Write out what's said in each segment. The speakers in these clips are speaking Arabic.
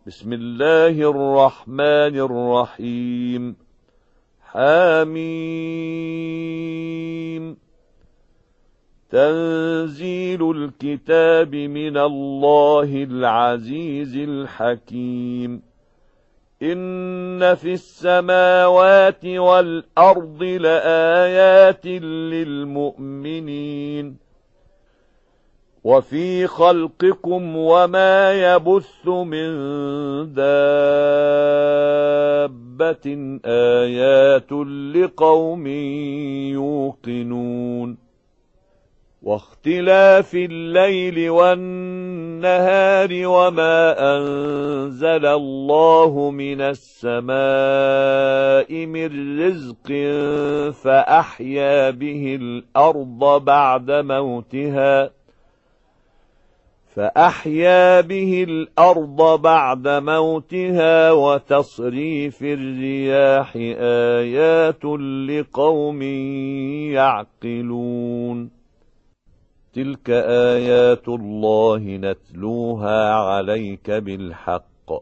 بسم الله الرحمن الرحيم. حميم. تنزيل الكتاب من الله العزيز الحكيم. إن في السماوات والأرض لآيات للمؤمنين وفي خلقكم وما يبث من دابة آيات لقوم يوقنون واختلاف الليل والنهار وما أنزل الله من السماء من رزق فأحيا به الأرض بعد موتها وتصريف الرياح آيات لقوم يعقلون تلك آيات الله نتلوها عليك بالحق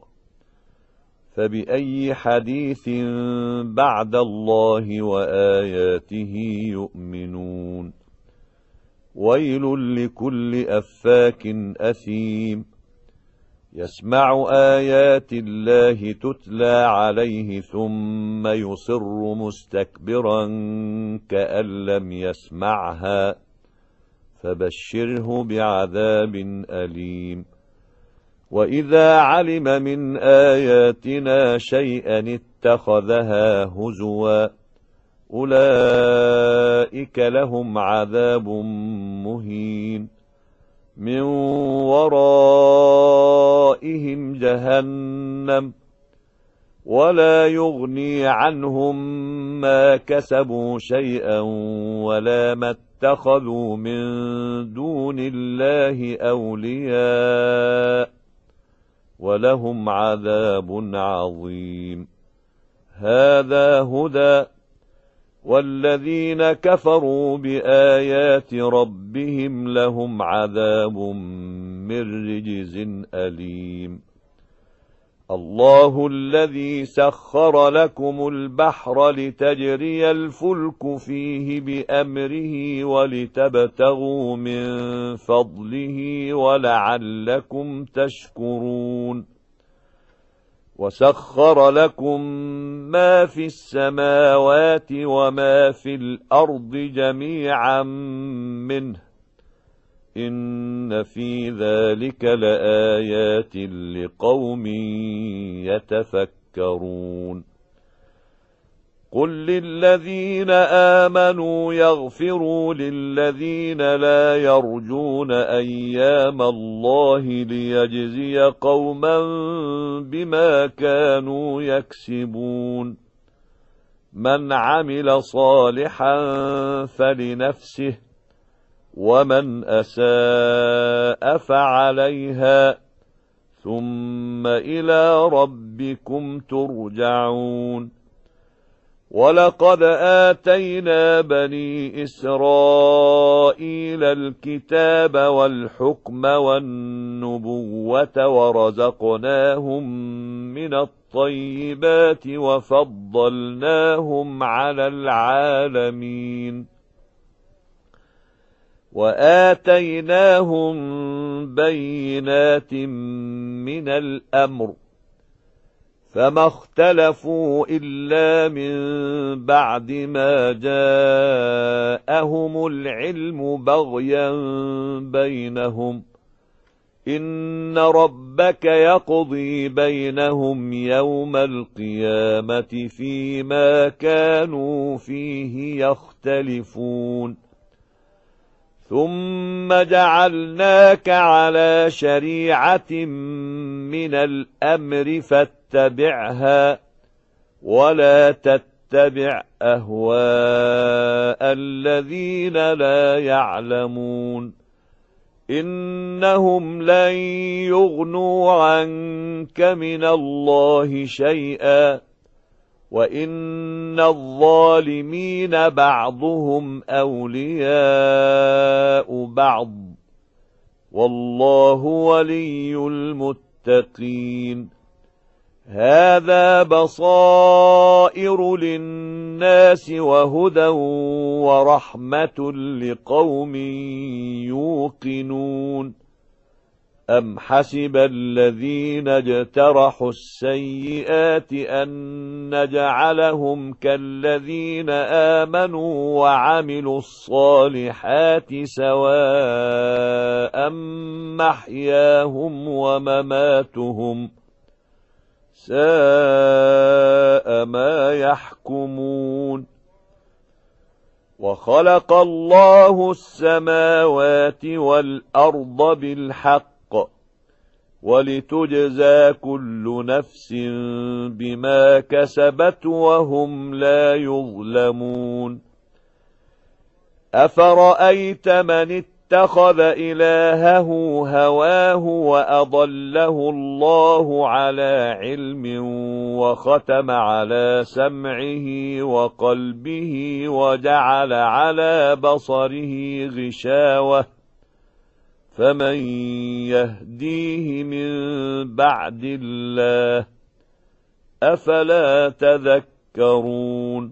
فبأي حديث بعد الله وآياته يؤمنون ويل لكل أفاك أثيم يسمع آيات الله تتلى عليه ثم يصر مستكبرا كأن لم يسمعها فبشره بعذاب أليم وإذا علم من آياتنا شيئا اتخذها هزوا أولئك لهم عذاب مهين من ورائهم جهنم ولا يغني عنهم ما كسبوا شيئا ولا ما اتخذوا من دون الله أولياء ولهم عذاب عظيم هذا هدى والذين كفروا بآيات ربهم لهم عذاب من رجز أليم الله الذي سخر لكم البحر لتجري الفلك فيه بأمره ولتبتغوا من فضله ولعلكم تشكرون وسخر لكم ما في السماوات وما في الأرض جميعا منه إن في ذلك لآيات لقوم يتفكرون قل للذين آمنوا يغفروا للذين لا يرجون أيام الله ليجزي قوما بما كانوا يكسبون من عمل صالحا فلنفسه ومن أساء فعليها ثم إلى ربكم ترجعون ولقد آتينا بني إسرائيل الكتاب والحكم والنبوة ورزقناهم من الطيبات وفضلناهم على العالمين وآتيناهم بينات من الأمر فما اختلفوا إلا من بعد ما جاءهم العلم بغيا بينهم إن ربك يقضي بينهم يوم القيامة فيما كانوا فيه يختلفون ثم جعلناك على شريعة من الأمر فاتبعها ولا تتبع أهواء الذين لا يعلمون إنهم لن يغنوا عنك من الله شيئا وإن الظالمين بعضهم أولياء بعض والله ولي المتقين هذا بصائر للناس وهدى ورحمة لقوم يوقنون أم حسب الذين اجترحوا السيئات أن نجعلهم كالذين آمنوا وعملوا الصالحات سواء محياهم ومماتهم ساء ما يحكمون وخلق الله السماوات والأرض بالحق ولتجزى كل نفس بما كسبت وهم لا يظلمون أفرأيت من اتخذ إلهه هواه وأضله الله على علم وختم على سمعه وقلبه وجعل على بصره غشاوة فمن يهديه من بعد الله أفلا تذكرون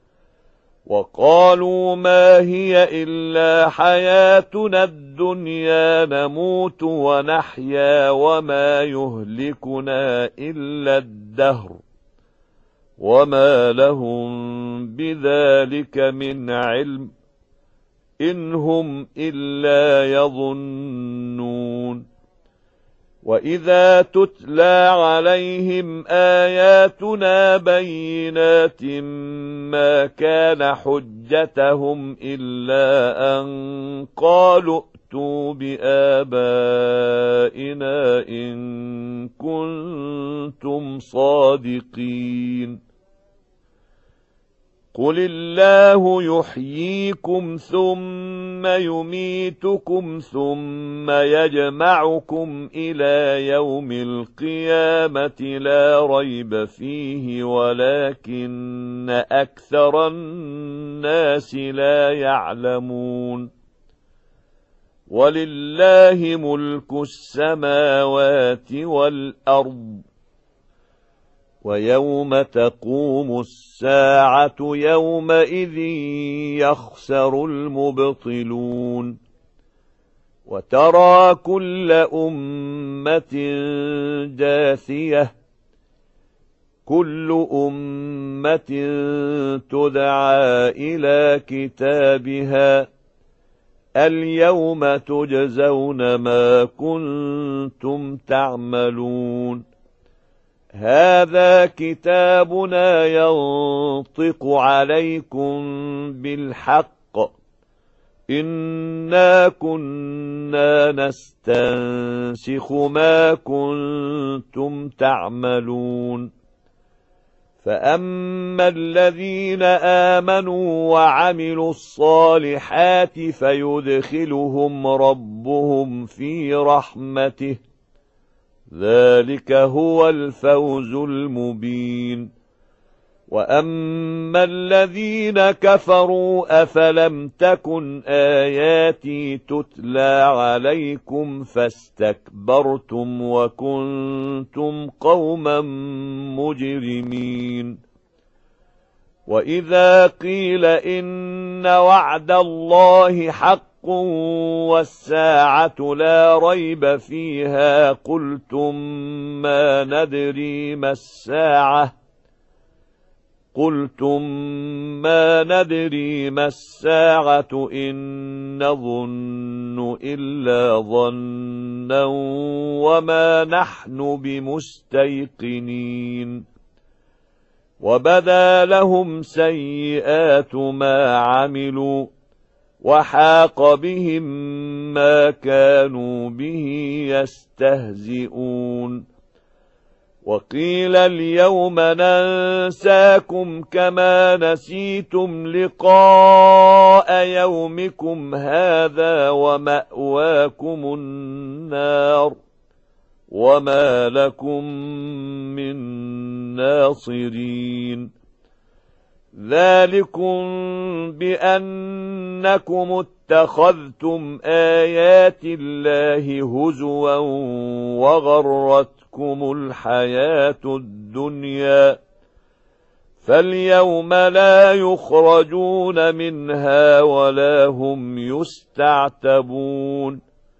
وقالوا ما هي إلا حياتنا الدنيا نموت ونحيا وما يهلكنا إلا الدهر وما لهم بذلك من علم إن هم إلا يظنون وإذا تتلى عليهم آياتنا بينات ما كان حجتهم إلا أن قالوا ائتوا بآبائنا إن كنتم صادقين قل الله يحييكم ثم يميتكم ثم يجمعكم إلى يوم القيامة لا ريب فيه ولكن أكثر الناس لا يعلمون ولله ملك السماوات والأرض ويوم تقوم الساعة يومئذ يخسر المبطلون وترى كل أمة جاثية كل أمة تدعى إلى كتابها اليوم تجزون ما كنتم تعملون هذا كتابنا ينطق عليكم بالحق إنا كنا نستنسخ ما كنتم تعملون فأما الذين آمنوا وعملوا الصالحات فيدخلهم ربهم في رحمته ذلك هو الفوز المبين وأما الذين كفروا أفلم تكن آياتي تتلى عليكم فاستكبرتم وكنتم قوما مجرمين وإذا قيل إن وعد الله حق والساعة لا ريب فيها قلتم ما ندري ما الساعة إن نظن إلا ظنا وما نحن بمستيقنين وبدا لهم سيئات ما عملوا وحاق بهم ما كانوا به يستهزئون وقيل اليوم ننساكم كما نسيتم لقاء يومكم هذا ومأواكم النار وما لكم من ناصرين ذلكم بأنكم اتخذتم آيات الله هزوا وغرتكم غرتكم الحياة الدنيا فاليوم لا يخرجون منها ولا هم يستعتبون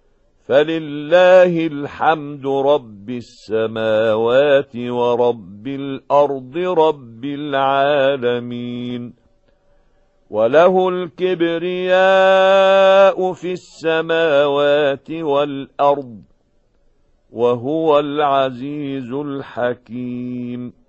فلله الحمد رب السماوات ورب الأرض رب العالمين وله الكبرياء في السماوات والأرض وهو العزيز الحكيم